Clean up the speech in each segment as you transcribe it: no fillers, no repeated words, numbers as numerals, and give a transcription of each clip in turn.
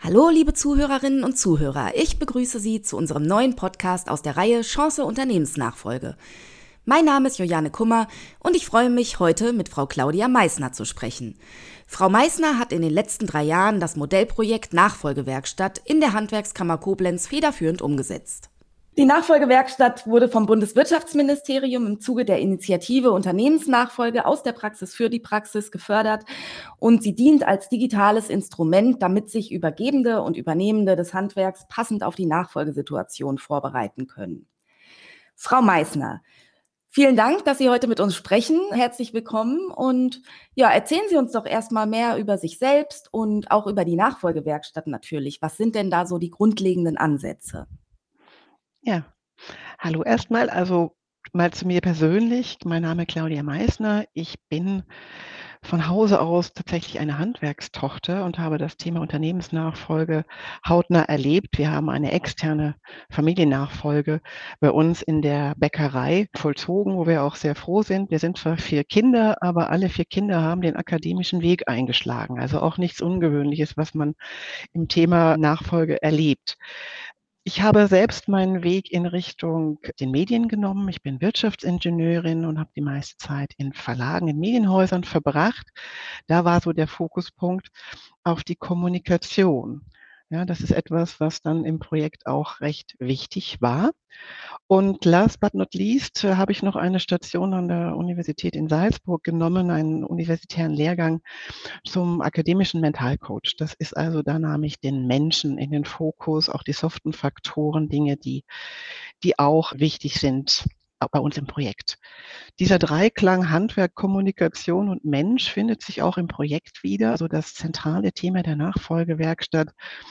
Hallo, liebe Zuhörerinnen und Zuhörer. Ich begrüße Sie zu unserem neuen Podcast aus der Reihe Chance Unternehmensnachfolge. Mein Name ist Juliane Kummer und ich freue mich, heute mit Frau Claudia Meissner zu sprechen. Frau Meissner hat in den letzten 3 Jahren das Modellprojekt Nachfolgewerkstatt in der Handwerkskammer Koblenz federführend umgesetzt. Die Nachfolgewerkstatt wurde vom Bundeswirtschaftsministerium im Zuge der Initiative Unternehmensnachfolge aus der Praxis für die Praxis gefördert und sie dient als digitales Instrument, damit sich Übergebende und Übernehmende des Handwerks passend auf die Nachfolgesituation vorbereiten können. Frau Meissner, vielen Dank, dass Sie heute mit uns sprechen. Herzlich willkommen und ja, erzählen Sie uns doch erstmal mehr über sich selbst und auch über die Nachfolgewerkstatt natürlich. Was sind denn da so die grundlegenden Ansätze? Ja, hallo erstmal. Also mal zu mir persönlich. Mein Name ist Claudia Meissner. Ich bin von Hause aus tatsächlich eine Handwerkstochter und habe das Thema Unternehmensnachfolge hautnah erlebt. Wir haben eine externe Familiennachfolge bei uns in der Bäckerei vollzogen, wo wir auch sehr froh sind. Wir sind zwar 4 Kinder, aber alle 4 Kinder haben den akademischen Weg eingeschlagen. Also auch nichts Ungewöhnliches, was man im Thema Nachfolge erlebt. Ich habe selbst meinen Weg in Richtung den Medien genommen. Ich bin Wirtschaftsingenieurin und habe die meiste Zeit in Verlagen, in Medienhäusern verbracht. Da war so der Fokuspunkt auf die Kommunikation. Ja, das ist etwas, was dann im Projekt auch recht wichtig war. Und last but not least habe ich noch eine Station an der Universität in Salzburg genommen, einen universitären Lehrgang zum akademischen Mentalcoach. Das ist also, da nahm ich den Menschen in den Fokus, auch die soften Faktoren, Dinge, die auch wichtig sind bei uns im Projekt. Dieser Dreiklang Handwerk, Kommunikation und Mensch findet sich auch im Projekt wieder. Also das zentrale Thema der Nachfolgewerkstatt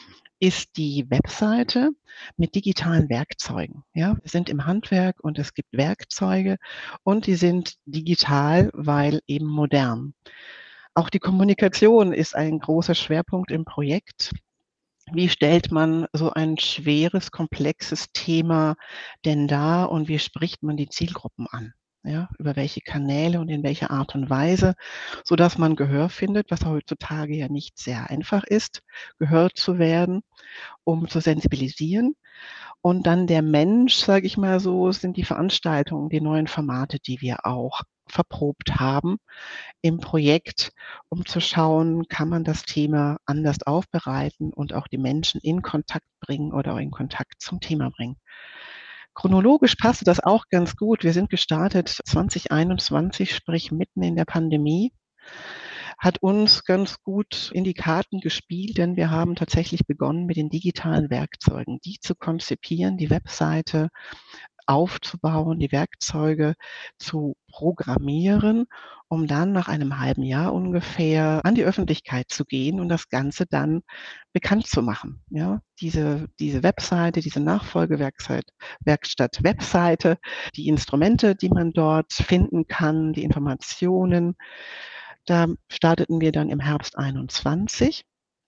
ist die Webseite mit digitalen Werkzeugen. Ja, wir sind im Handwerk und es gibt Werkzeuge und die sind digital, weil eben modern. Auch die Kommunikation ist ein großer Schwerpunkt im Projekt. Wie stellt man so ein schweres, komplexes Thema denn dar und wie spricht man die Zielgruppen an? Ja, über welche Kanäle und in welcher Art und Weise, sodass man Gehör findet, was heutzutage ja nicht sehr einfach ist, gehört zu werden, um zu sensibilisieren. Und dann der Mensch, sage ich mal so, sind die Veranstaltungen, die neuen Formate, die wir auch verprobt haben im Projekt, um zu schauen, kann man das Thema anders aufbereiten und auch die Menschen in Kontakt bringen oder in Kontakt zum Thema bringen. Chronologisch passte das auch ganz gut. Wir sind gestartet 2021, sprich mitten in der Pandemie. Hat uns ganz gut in die Karten gespielt, denn wir haben tatsächlich begonnen mit den digitalen Werkzeugen, die zu konzipieren, die Webseite aufzubauen, die Werkzeuge zu programmieren, um dann nach einem halben Jahr ungefähr an die Öffentlichkeit zu gehen und das Ganze dann bekannt zu machen. Ja, diese Webseite, diese Nachfolgewerkstatt-Webseite, die Instrumente, die man dort finden kann, die Informationen. Da starteten wir dann im Herbst 21.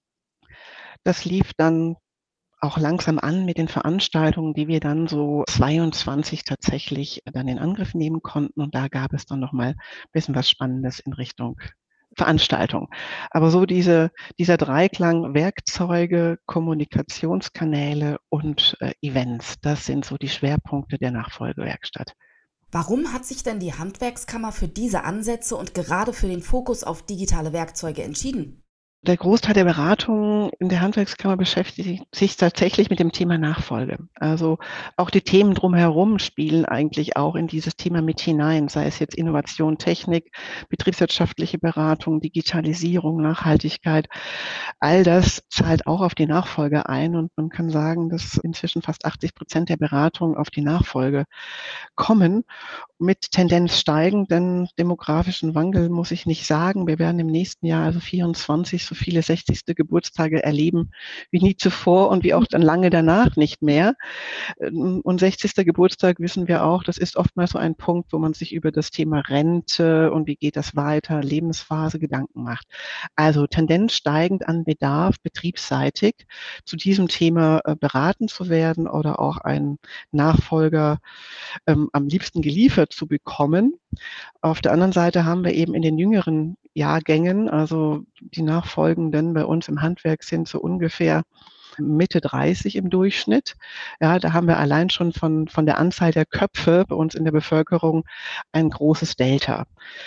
Das lief dann auch langsam an mit den Veranstaltungen, die wir dann so 22 tatsächlich dann in Angriff nehmen konnten. Und da gab es dann noch mal bisschen was Spannendes in Richtung Veranstaltung. Aber so dieser Dreiklang Werkzeuge, Kommunikationskanäle und Events, das sind so die Schwerpunkte der Nachfolgewerkstatt. Warum hat sich denn die Handwerkskammer für diese Ansätze und gerade für den Fokus auf digitale Werkzeuge entschieden? Der Großteil der Beratungen in der Handwerkskammer beschäftigt sich tatsächlich mit dem Thema Nachfolge. Also auch die Themen drumherum spielen eigentlich auch in dieses Thema mit hinein, sei es jetzt Innovation, Technik, betriebswirtschaftliche Beratung, Digitalisierung, Nachhaltigkeit. All das zahlt auch auf die Nachfolge ein und man kann sagen, dass inzwischen fast 80% der Beratungen auf die Nachfolge kommen, mit Tendenz steigend, denn demografischen Wandel muss ich nicht sagen. Wir werden im nächsten Jahr, also 24, so viele 60. Geburtstage erleben wie nie zuvor und wie auch dann lange danach nicht mehr. Und 60. Geburtstag wissen wir auch, das ist oftmals so ein Punkt, wo man sich über das Thema Rente und wie geht das weiter, Lebensphase Gedanken macht. Also Tendenz steigend an Bedarf betriebsseitig zu diesem Thema beraten zu werden oder auch einen Nachfolger am liebsten geliefert zu bekommen. Auf der anderen Seite haben wir eben in den jüngeren Jahrgängen. Also die Nachfolgenden bei uns im Handwerk sind so ungefähr Mitte 30 im Durchschnitt. Ja, da haben wir allein schon von der Anzahl der Köpfe bei uns in der Bevölkerung ein großes Delta.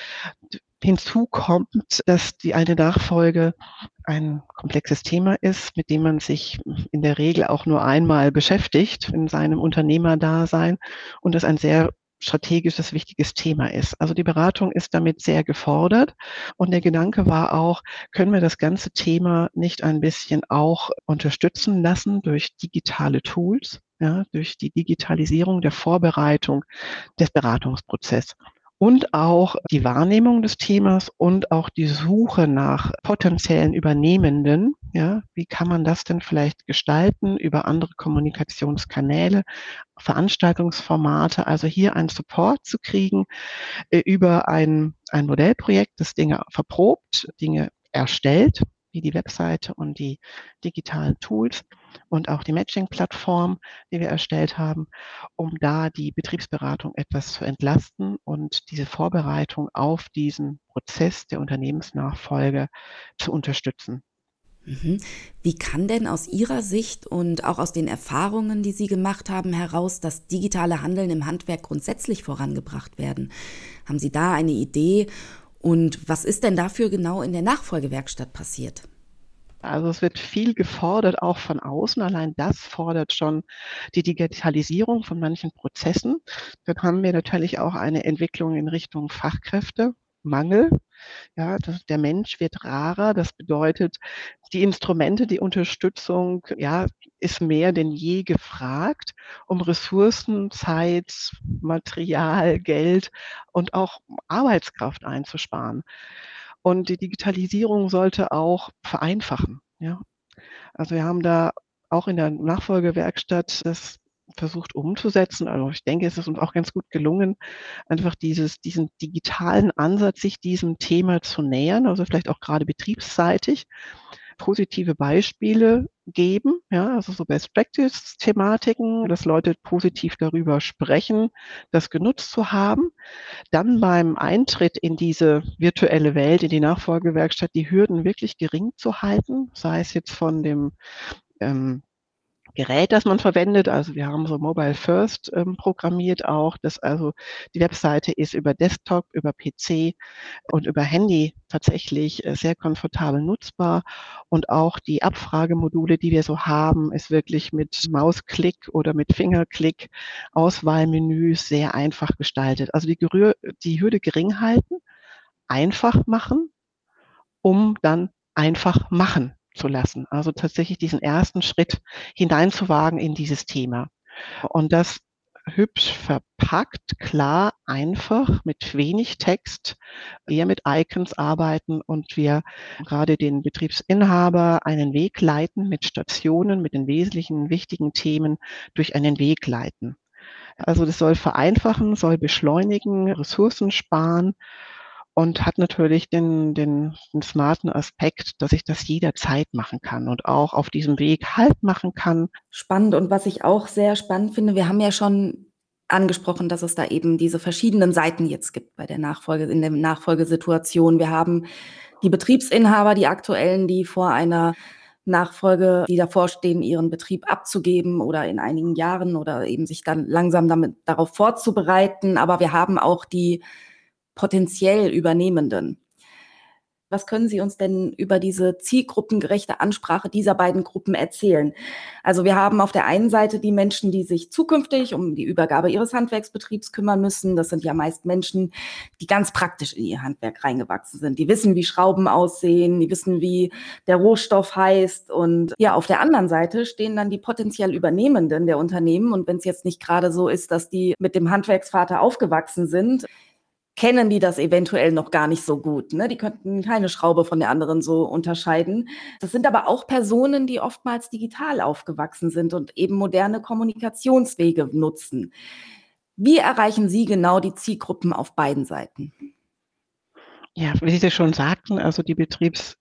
Hinzu kommt, dass die eine Nachfolge ein komplexes Thema ist, mit dem man sich in der Regel auch nur einmal beschäftigt in seinem Unternehmerdasein und das ein sehr strategisches, wichtiges Thema ist. Also die Beratung ist damit sehr gefordert und der Gedanke war auch, können wir das ganze Thema nicht ein bisschen auch unterstützen lassen durch digitale Tools, ja, durch die Digitalisierung der Vorbereitung des Beratungsprozesses und auch die Wahrnehmung des Themas und auch die Suche nach potenziellen Übernehmenden. Ja, wie kann man das denn vielleicht gestalten über andere Kommunikationskanäle, Veranstaltungsformate, also hier einen Support zu kriegen über ein Modellprojekt, das Dinge verprobt, Dinge erstellt, wie die Webseite und die digitalen Tools und auch die Matching-Plattform, die wir erstellt haben, um da die Betriebsberatung etwas zu entlasten und diese Vorbereitung auf diesen Prozess der Unternehmensnachfolge zu unterstützen. Mhm. Wie kann denn aus Ihrer Sicht und auch aus den Erfahrungen, die Sie gemacht haben, heraus das digitale Handeln im Handwerk grundsätzlich vorangebracht werden? Haben Sie da eine Idee? Und was ist denn dafür genau in der Nachfolgewerkstatt passiert? Also es wird viel gefordert, auch von außen. Allein das fordert schon die Digitalisierung von manchen Prozessen. Dann haben wir natürlich auch eine Entwicklung in Richtung Fachkräftemangel. Ja, der Mensch wird rarer. Das bedeutet, die Instrumente, die Unterstützung, ja, ist mehr denn je gefragt, um Ressourcen, Zeit, Material, Geld und auch Arbeitskraft einzusparen. Und die Digitalisierung sollte auch vereinfachen. Ja, also wir haben da auch in der Nachfolgewerkstatt das versucht umzusetzen. Also ich denke, es ist uns auch ganz gut gelungen, einfach diesen digitalen Ansatz, sich diesem Thema zu nähern, also vielleicht auch gerade betriebsseitig positive Beispiele geben, ja, also so Best Practice Thematiken, dass Leute positiv darüber sprechen, das genutzt zu haben. Dann beim Eintritt in diese virtuelle Welt, in die Nachfolgewerkstatt, die Hürden wirklich gering zu halten, sei es jetzt von dem ähm, Gerät, das man verwendet. Also wir haben so Mobile First programmiert auch, dass also die Webseite ist über Desktop, über PC und über Handy tatsächlich sehr komfortabel nutzbar. Und auch die Abfragemodule, die wir so haben, ist wirklich mit Mausklick oder mit Fingerklick Auswahlmenüs sehr einfach gestaltet. Also die Hürde gering halten, einfach machen, um dann einfach machen zu lassen. Also tatsächlich diesen ersten Schritt hineinzuwagen in dieses Thema. Und das hübsch verpackt, klar, einfach, mit wenig Text, eher mit Icons arbeiten und wir gerade den Betriebsinhaber einen Weg leiten mit Stationen, mit den wesentlichen, wichtigen Themen durch einen Weg leiten. Also das soll vereinfachen, soll beschleunigen, Ressourcen sparen und hat natürlich den smarten Aspekt, dass ich das jederzeit machen kann und auch auf diesem Weg Halt machen kann. Spannend, und was ich auch sehr spannend finde, wir haben ja schon angesprochen, dass es da eben diese verschiedenen Seiten jetzt gibt bei der Nachfolge, in der Nachfolgesituation. Wir haben die Betriebsinhaber, die aktuellen, die vor einer Nachfolge, die davor stehen, ihren Betrieb abzugeben oder in einigen Jahren oder eben sich dann langsam darauf vorzubereiten. Aber wir haben auch die potenziell Übernehmenden. Was können Sie uns denn über diese zielgruppengerechte Ansprache dieser beiden Gruppen erzählen? Also wir haben auf der einen Seite die Menschen, die sich zukünftig um die Übergabe ihres Handwerksbetriebs kümmern müssen. Das sind ja meist Menschen, die ganz praktisch in ihr Handwerk reingewachsen sind. Die wissen, wie Schrauben aussehen, die wissen, wie der Rohstoff heißt. Und ja, auf der anderen Seite stehen dann die potenziell Übernehmenden der Unternehmen. Und wenn es jetzt nicht gerade so ist, dass die mit dem Handwerksvater aufgewachsen sind, kennen die das eventuell noch gar nicht so gut. Ne? Die könnten keine Schraube von der anderen so unterscheiden. Das sind aber auch Personen, die oftmals digital aufgewachsen sind und eben moderne Kommunikationswege nutzen. Wie erreichen Sie genau die Zielgruppen auf beiden Seiten? Ja, wie Sie schon sagten, also die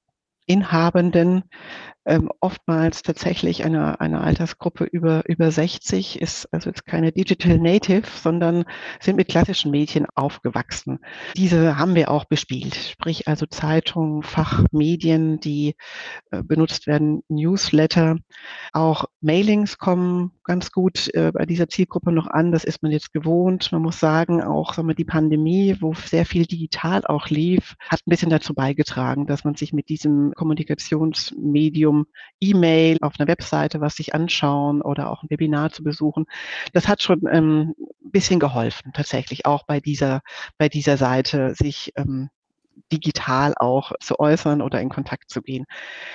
Betriebsinhabenden, oftmals tatsächlich eine Altersgruppe über 60, ist also jetzt keine Digital Native, sondern sind mit klassischen Medien aufgewachsen. Diese haben wir auch bespielt, sprich also Zeitungen, Fachmedien, die benutzt werden, Newsletter. Auch Mailings kommen ganz gut bei dieser Zielgruppe noch an. Das ist man jetzt gewohnt. Man muss sagen, auch sagen wir, die Pandemie, wo sehr viel digital auch lief, hat ein bisschen dazu beigetragen, dass man sich mit diesem Kommunikationsmedium E-Mail auf einer Webseite was sich anschauen oder auch ein Webinar zu besuchen, das hat schon ein bisschen geholfen, tatsächlich auch bei dieser Seite, sich digital auch zu äußern oder in Kontakt zu gehen.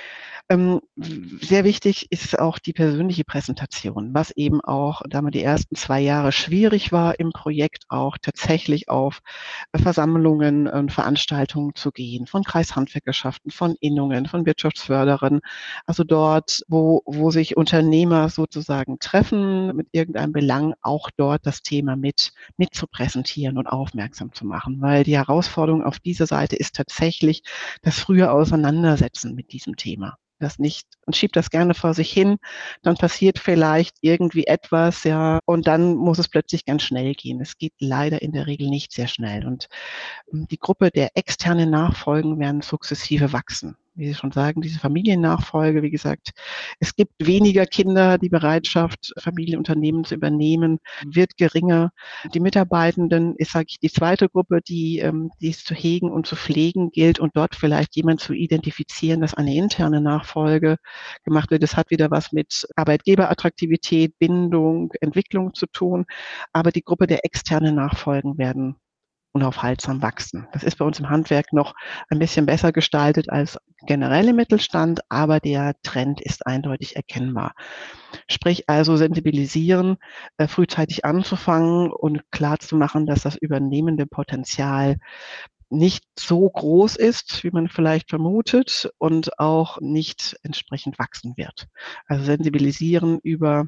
Sehr wichtig ist auch die persönliche Präsentation, was eben auch, da man die ersten 2 Jahre schwierig war im Projekt, auch tatsächlich auf Versammlungen und Veranstaltungen zu gehen, von Kreishandwerkerschaften, von Innungen, von Wirtschaftsförderern. Also dort, wo sich Unternehmer sozusagen treffen mit irgendeinem Belang, auch dort das Thema mit zu präsentieren und aufmerksam zu machen. Weil die Herausforderung auf dieser Seite ist tatsächlich das frühe Auseinandersetzen mit diesem Thema. Das nicht und schiebt das gerne vor sich hin, dann passiert vielleicht irgendwie etwas, ja, und dann muss es plötzlich ganz schnell gehen. Es geht leider in der Regel nicht sehr schnell. Und die Gruppe der externen Nachfolgen werden sukzessive wachsen. Wie Sie schon sagen, diese Familiennachfolge, wie gesagt, es gibt weniger Kinder, die Bereitschaft, Familienunternehmen zu übernehmen, wird geringer. Die Mitarbeitenden ist, sage ich, die zweite Gruppe, die es zu hegen und zu pflegen gilt und dort vielleicht jemand zu identifizieren, dass eine interne Nachfolge gemacht wird. Das hat wieder was mit Arbeitgeberattraktivität, Bindung, Entwicklung zu tun. Aber die Gruppe der externen Nachfolgen werden unaufhaltsam wachsen. Das ist bei uns im Handwerk noch ein bisschen besser gestaltet als generell im Mittelstand, aber der Trend ist eindeutig erkennbar. Sprich also sensibilisieren, frühzeitig anzufangen und klarzumachen, dass das übernehmende Potenzial nicht so groß ist, wie man vielleicht vermutet und auch nicht entsprechend wachsen wird. Also sensibilisieren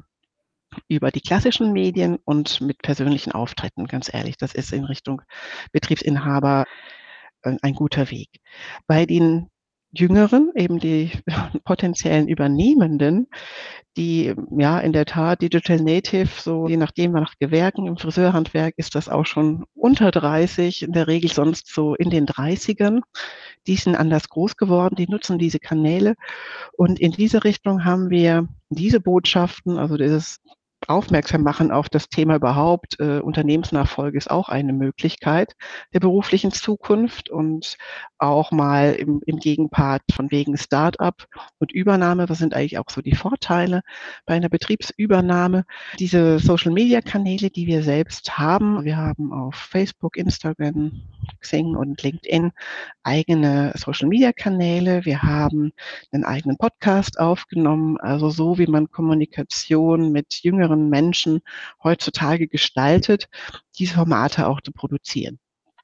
über die klassischen Medien und mit persönlichen Auftritten, ganz ehrlich. Das ist in Richtung Betriebsinhaber ein guter Weg. Bei den Jüngeren, eben die potenziellen Übernehmenden, die ja in der Tat Digital Native, so je nachdem nach Gewerken, im Friseurhandwerk ist das auch schon unter 30, in der Regel sonst so in den 30ern. Die sind anders groß geworden, die nutzen diese Kanäle. Und in diese Richtung haben wir diese Botschaften, also dieses Aufmerksam machen auf das Thema überhaupt. Unternehmensnachfolge ist auch eine Möglichkeit der beruflichen Zukunft und auch mal im Gegenpart von wegen Start-up und Übernahme. Was sind eigentlich auch so die Vorteile bei einer Betriebsübernahme? Diese Social-Media-Kanäle, die wir selbst haben. Wir haben auf Facebook, Instagram, Xing und LinkedIn eigene Social-Media-Kanäle. Wir haben einen eigenen Podcast aufgenommen, also so wie man Kommunikation mit jüngeren Menschen heutzutage gestaltet, diese Formate auch zu produzieren.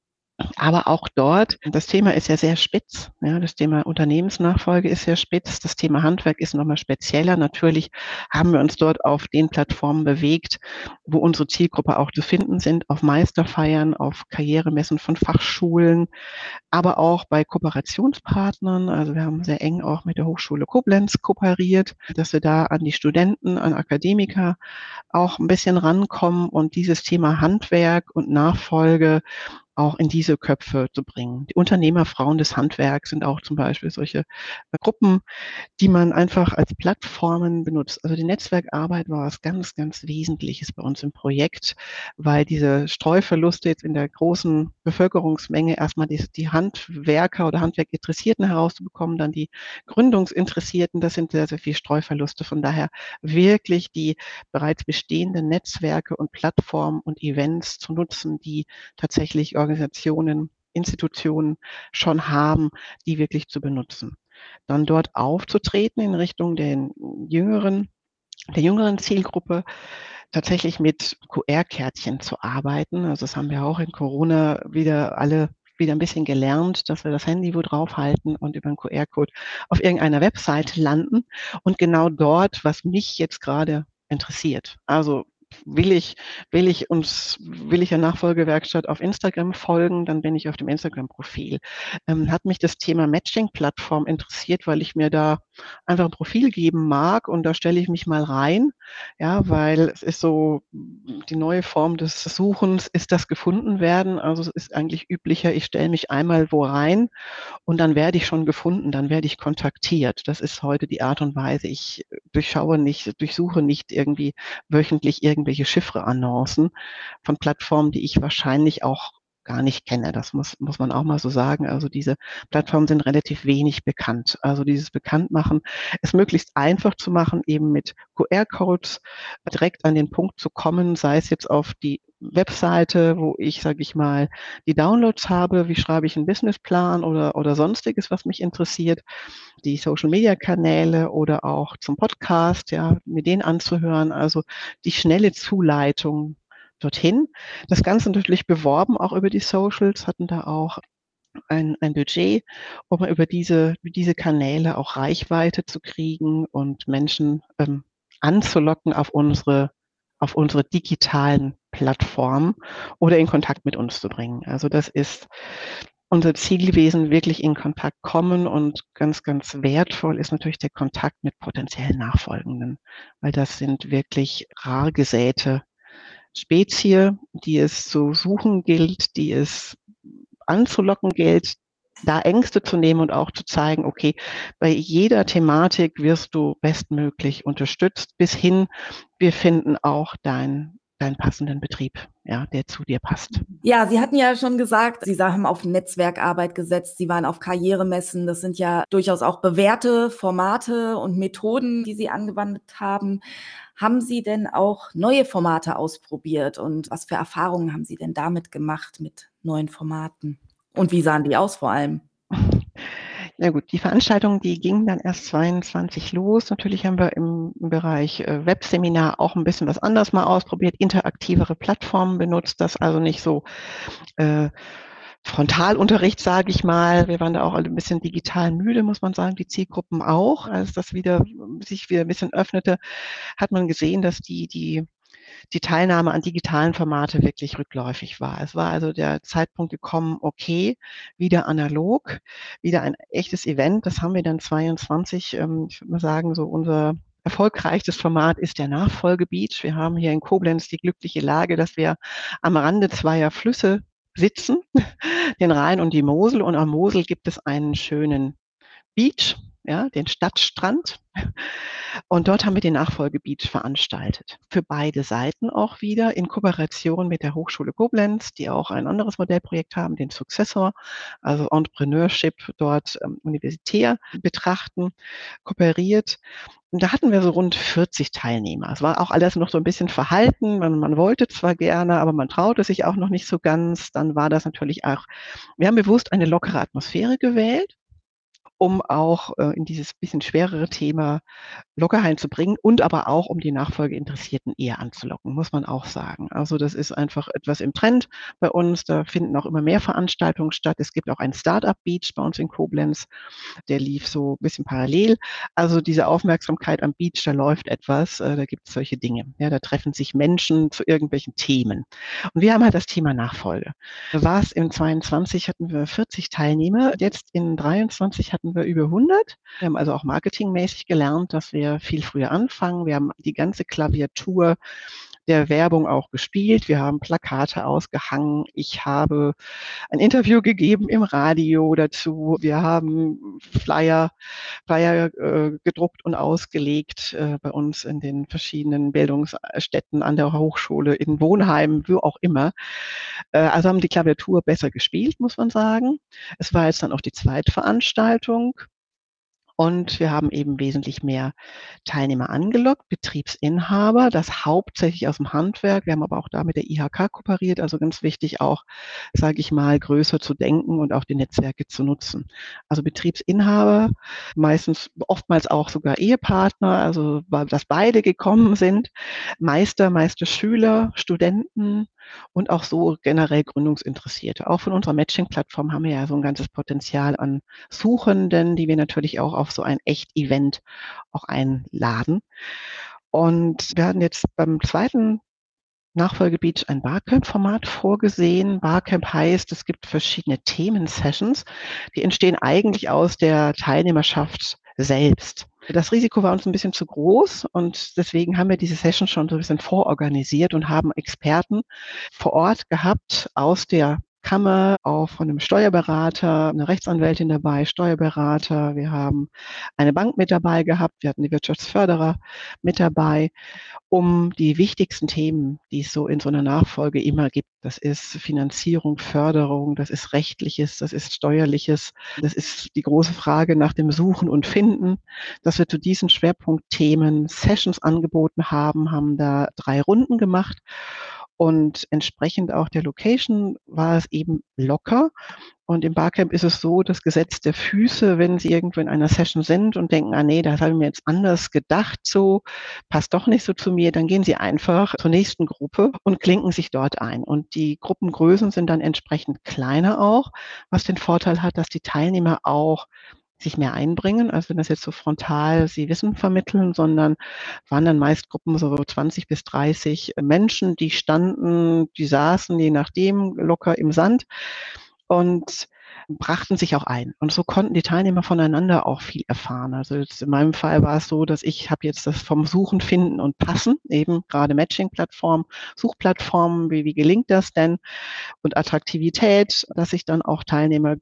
Aber auch dort, das Thema ist ja sehr spitz. Ja, das Thema Unternehmensnachfolge ist sehr spitz. Das Thema Handwerk ist nochmal spezieller. Natürlich haben wir uns dort auf den Plattformen bewegt, wo unsere Zielgruppe auch zu finden sind, auf Meisterfeiern, auf Karrieremessen von Fachschulen, aber auch bei Kooperationspartnern. Also wir haben sehr eng auch mit der Hochschule Koblenz kooperiert, dass wir da an die Studenten, an Akademiker auch ein bisschen rankommen und dieses Thema Handwerk und Nachfolge auch in diese Köpfe zu bringen. Die Unternehmerfrauen des Handwerks sind auch zum Beispiel solche Gruppen, die man einfach als Plattformen benutzt. Also die Netzwerkarbeit war was ganz, ganz Wesentliches bei uns im Projekt, weil diese Streuverluste jetzt in der großen Bevölkerungsmenge erstmal die Handwerker oder Handwerkinteressierten herauszubekommen, dann die Gründungsinteressierten, das sind sehr, sehr viele Streuverluste. Von daher wirklich die bereits bestehenden Netzwerke und Plattformen und Events zu nutzen, die tatsächlich Organisationen, Institutionen schon haben, die wirklich zu benutzen. Dann dort aufzutreten in Richtung der jüngeren Zielgruppe, tatsächlich mit QR-Kärtchen zu arbeiten. Also das haben wir auch in Corona alle wieder ein bisschen gelernt, dass wir das Handy wo draufhalten und über einen QR-Code auf irgendeiner Webseite landen und genau dort, was mich jetzt gerade interessiert. Also will ich der Nachfolgewerkstatt auf Instagram folgen, dann bin ich auf dem Instagram-Profil. Hat mich das Thema Matching-Plattform interessiert, weil ich mir da einfach ein Profil geben mag und da stelle ich mich mal rein, ja, weil es ist so die neue Form des Suchens, ist das gefunden werden. Also es ist eigentlich üblicher, ich stelle mich einmal wo rein und dann werde ich schon gefunden, dann werde ich kontaktiert. Das ist heute die Art und Weise. Ich durchsuche nicht irgendwie wöchentlich irgendwelche Chiffre-Annoncen von Plattformen, die ich wahrscheinlich auch gar nicht kenne. Das muss man auch mal so sagen. Also diese Plattformen sind relativ wenig bekannt. Also dieses Bekanntmachen, es möglichst einfach zu machen, eben mit QR-Codes direkt an den Punkt zu kommen, sei es jetzt auf die Webseite, wo ich, sage ich mal, die Downloads habe, wie schreibe ich einen Businessplan oder sonstiges, was mich interessiert, die Social-Media-Kanäle oder auch zum Podcast, ja, mir den anzuhören, also die schnelle Zuleitung dorthin. Das Ganze natürlich beworben, auch über die Socials, hatten da auch ein Budget, um über diese Kanäle auch Reichweite zu kriegen und Menschen anzulocken auf unsere digitalen Plattformen oder in Kontakt mit uns zu bringen. Also das ist unser Ziel gewesen, wirklich in Kontakt kommen und ganz, ganz wertvoll ist natürlich der Kontakt mit potenziellen Nachfolgenden, weil das sind wirklich rar gesäte Spezie, die es zu suchen gilt, die es anzulocken gilt, da Ängste zu nehmen und auch zu zeigen, okay, bei jeder Thematik wirst du bestmöglich unterstützt, bis hin, wir finden auch deinen passenden Betrieb, ja, der zu dir passt. Ja, Sie hatten ja schon gesagt, Sie haben auf Netzwerkarbeit gesetzt, Sie waren auf Karrieremessen. Das sind ja durchaus auch bewährte Formate und Methoden, die Sie angewandt haben. Haben Sie denn auch neue Formate ausprobiert und was für Erfahrungen haben Sie denn damit gemacht mit neuen Formaten? Und wie sahen die aus vor allem? Na gut, die Veranstaltung, die ging dann erst 22 los. Natürlich haben wir im Bereich Webseminar auch ein bisschen was anderes mal ausprobiert, interaktivere Plattformen benutzt, das also nicht so äh, Frontalunterricht, sage ich mal. Wir waren da auch alle ein bisschen digital müde, muss man sagen, die Zielgruppen auch. Als das sich wieder ein bisschen öffnete, hat man gesehen, dass die Teilnahme an digitalen Formate wirklich rückläufig war. Es war also der Zeitpunkt gekommen, okay, wieder analog, wieder ein echtes Event. Das haben wir dann 22, ich würde mal sagen, so unser erfolgreichstes Format ist der Nachfolgebeach. Wir haben hier in Koblenz die glückliche Lage, dass wir am Rande zweier Flüsse sitzen, den Rhein und die Mosel. Und am Mosel gibt es einen schönen Beach, ja, den Stadtstrand. Und dort haben wir den Nachfolgebeach veranstaltet. Für beide Seiten auch wieder in Kooperation mit der Hochschule Koblenz, die auch ein anderes Modellprojekt haben, den Successor, also Entrepreneurship dort universitär betrachten, kooperiert. Und da hatten wir so rund 40 Teilnehmer. Es war auch alles noch so ein bisschen verhalten. Man wollte zwar gerne, aber man traute sich auch noch nicht so ganz. Dann war das natürlich auch, wir haben bewusst eine lockere Atmosphäre gewählt, um auch in dieses bisschen schwerere Thema Lockerheit zu bringen und aber auch, um die Nachfolgeinteressierten eher anzulocken, muss man auch sagen. Also das ist einfach etwas im Trend bei uns. Da finden auch immer mehr Veranstaltungen statt. Es gibt auch einen Startup Beach bei uns in Koblenz. Der lief so ein bisschen parallel. Also diese Aufmerksamkeit am Beach, da läuft etwas, da gibt es solche Dinge. Ja, da treffen sich Menschen zu irgendwelchen Themen. Und wir haben halt das Thema Nachfolge. Da war es in 22 hatten wir 40 Teilnehmer. Jetzt in 23 hatten wir über 100. Wir haben also auch marketingmäßig gelernt, dass wir viel früher anfangen. Wir haben die ganze Klaviatur der Werbung auch gespielt. Wir haben Plakate ausgehangen. Ich habe ein Interview gegeben im Radio dazu. Wir haben Flyer gedruckt und ausgelegt bei uns in den verschiedenen Bildungsstätten an der Hochschule, in Wohnheimen, wo auch immer. Also haben die Klaviatur besser gespielt, muss man sagen. Es war jetzt dann auch die Zweitveranstaltung. Und wir haben eben wesentlich mehr Teilnehmer angelockt, Betriebsinhaber, das hauptsächlich aus dem Handwerk. Wir haben aber auch da mit der IHK kooperiert, also ganz wichtig auch, sage ich mal, größer zu denken und auch die Netzwerke zu nutzen. Also Betriebsinhaber, meistens, oftmals auch sogar Ehepartner, also dass beide gekommen sind, Meisterschüler, Studenten und auch so generell Gründungsinteressierte. Auch von unserer Matching-Plattform haben wir ja so ein ganzes Potenzial an Suchenden, die wir natürlich auch auf so ein Echt-Event auch einladen. Und wir hatten jetzt beim zweiten Nachfolgebeach ein Barcamp-Format vorgesehen. Barcamp heißt, es gibt verschiedene Themen-Sessions, die entstehen eigentlich aus der Teilnehmerschaft selbst. Das Risiko war uns ein bisschen zu groß und deswegen haben wir diese Session schon so ein bisschen vororganisiert und haben Experten vor Ort gehabt aus der Kammer, auch von einem Steuerberater, eine Rechtsanwältin dabei, Steuerberater. Wir haben eine Bank mit dabei gehabt. Wir hatten die Wirtschaftsförderer mit dabei, um die wichtigsten Themen, die es so in so einer Nachfolge immer gibt. Das ist Finanzierung, Förderung, das ist Rechtliches, das ist Steuerliches, das ist die große Frage nach dem Suchen und Finden, dass wir zu diesen Schwerpunktthemen Sessions angeboten haben, haben da 3 Runden gemacht und entsprechend auch der Location war es eben locker. Und im Barcamp ist es so, das Gesetz der Füße, wenn Sie irgendwo in einer Session sind und denken, ah nee, das habe ich mir jetzt anders gedacht, so passt doch nicht so zu mir, dann gehen Sie einfach zur nächsten Gruppe und klinken sich dort ein. Und die Gruppengrößen sind dann entsprechend kleiner auch, was den Vorteil hat, dass die Teilnehmer auch sich mehr einbringen, als wenn das jetzt so frontal sie Wissen vermitteln, sondern waren dann meist Gruppen so 20 bis 30 Menschen, die standen, die saßen, je nachdem, locker im Sand und brachten sich auch ein. Und so konnten die Teilnehmer voneinander auch viel erfahren. Also jetzt in meinem Fall war es so, dass ich habe jetzt das vom Suchen, Finden und Passen, eben gerade Matching-Plattformen, Suchplattformen, wie gelingt das denn? Und Attraktivität, dass sich dann auch Teilnehmer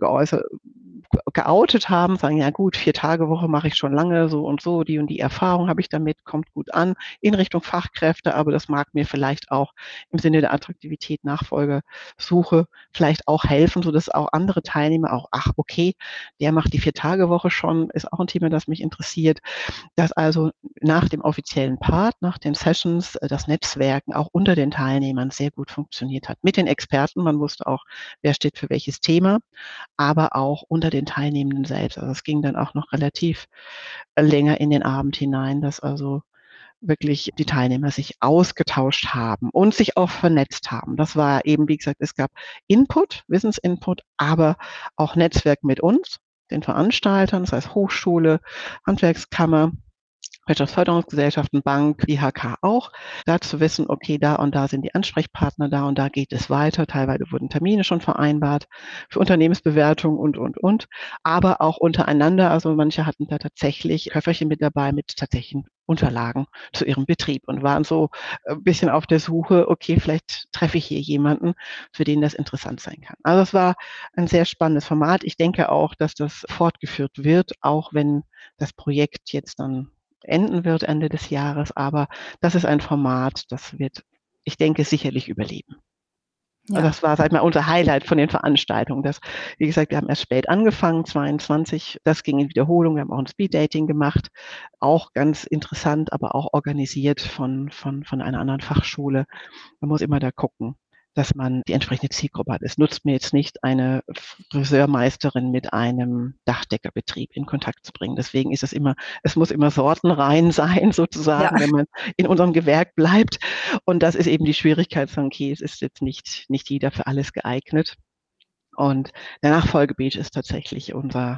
geoutet haben, sagen, ja gut, 4-Tage-Woche mache ich schon lange, so und die Erfahrung habe ich damit, kommt gut an, in Richtung Fachkräfte, aber das mag mir vielleicht auch im Sinne der Attraktivität, Nachfolgesuche vielleicht auch helfen, sodass auch andere Teilnehmer auch, ach okay, der macht die 4-Tage-Woche schon, ist auch ein Thema, das mich interessiert, dass also nach dem offiziellen Part, nach den Sessions, das Netzwerken auch unter den Teilnehmern sehr gut funktioniert hat. Mit den Experten, man wusste auch, wer steht für welches Thema, aber auch unter den Teilnehmenden selbst. Also es ging dann auch noch relativ länger in den Abend hinein, dass also wirklich die Teilnehmer sich ausgetauscht haben und sich auch vernetzt haben. Das war eben, wie gesagt, es gab Input, Wissensinput, aber auch Netzwerk mit uns, den Veranstaltern, das heißt Hochschule, Handwerkskammer, Wirtschaftsförderungsgesellschaften, Bank, IHK auch, da zu wissen, okay, da und da sind die Ansprechpartner, da und da geht es weiter. Teilweise wurden Termine schon vereinbart für Unternehmensbewertung und. Aber auch untereinander, also manche hatten da tatsächlich Köfferchen mit dabei mit tatsächlichen Unterlagen zu ihrem Betrieb und waren so ein bisschen auf der Suche, okay, vielleicht treffe ich hier jemanden, für den das interessant sein kann. Also es war ein sehr spannendes Format. Ich denke auch, dass das fortgeführt wird, auch wenn das Projekt jetzt dann enden wird Ende des Jahres. Aber das ist ein Format, das wird, ich denke, sicherlich überleben. Also Ja. das war, sag ich mal, unser Highlight von den Veranstaltungen. Das, wie gesagt, wir haben erst spät angefangen, 22. Das ging in Wiederholung. Wir haben auch ein Speeddating gemacht. Auch ganz interessant, aber auch organisiert von einer anderen Fachschule. Man muss immer da gucken, dass man die entsprechende Zielgruppe hat. Es nutzt mir jetzt nicht, eine Friseurmeisterin mit einem Dachdeckerbetrieb in Kontakt zu bringen. Deswegen ist es muss immer sortenrein sein, Ja. sozusagen, wenn man in unserem Gewerk bleibt. Und das ist eben die Schwierigkeit, sagen, okay, es ist jetzt nicht jeder für alles geeignet. Und der Nachfolgebeach ist tatsächlich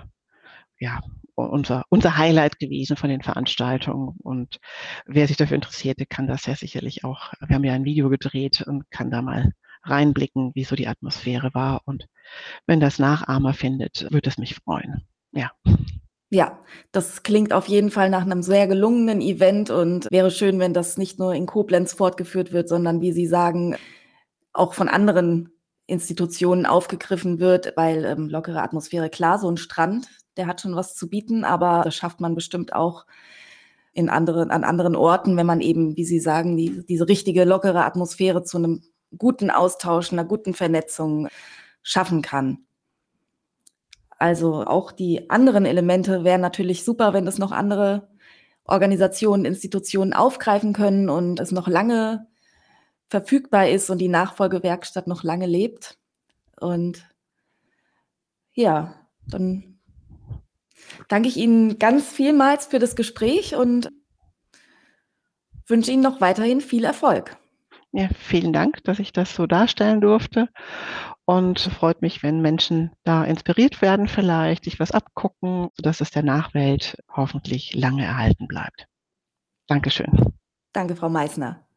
ja, unser Highlight gewesen von den Veranstaltungen. Und wer sich dafür interessiert, der kann das ja sicherlich auch. Wir haben ja ein Video gedreht und kann da mal reinblicken, wie so die Atmosphäre war. Und wenn das Nachahmer findet, würde es mich freuen. Ja. Ja, das klingt auf jeden Fall nach einem sehr gelungenen Event und wäre schön, wenn das nicht nur in Koblenz fortgeführt wird, sondern wie Sie sagen, auch von anderen Institutionen aufgegriffen wird, weil lockere Atmosphäre, klar, so ein Strand, der hat schon was zu bieten, aber das schafft man bestimmt auch an anderen Orten, wenn man eben, wie Sie sagen, diese richtige lockere Atmosphäre zu einem guten Austausch, einer guten Vernetzung schaffen kann. Also auch die anderen Elemente wären natürlich super, wenn das noch andere Organisationen, Institutionen aufgreifen können und es noch lange verfügbar ist und die Nachfolgewerkstatt noch lange lebt. Und ja, dann danke ich Ihnen ganz vielmals für das Gespräch und wünsche Ihnen noch weiterhin viel Erfolg. Ja, vielen Dank, dass ich das so darstellen durfte. Und freut mich, wenn Menschen da inspiriert werden, vielleicht sich was abgucken, sodass es der Nachwelt hoffentlich lange erhalten bleibt. Dankeschön. Danke, Frau Meissner.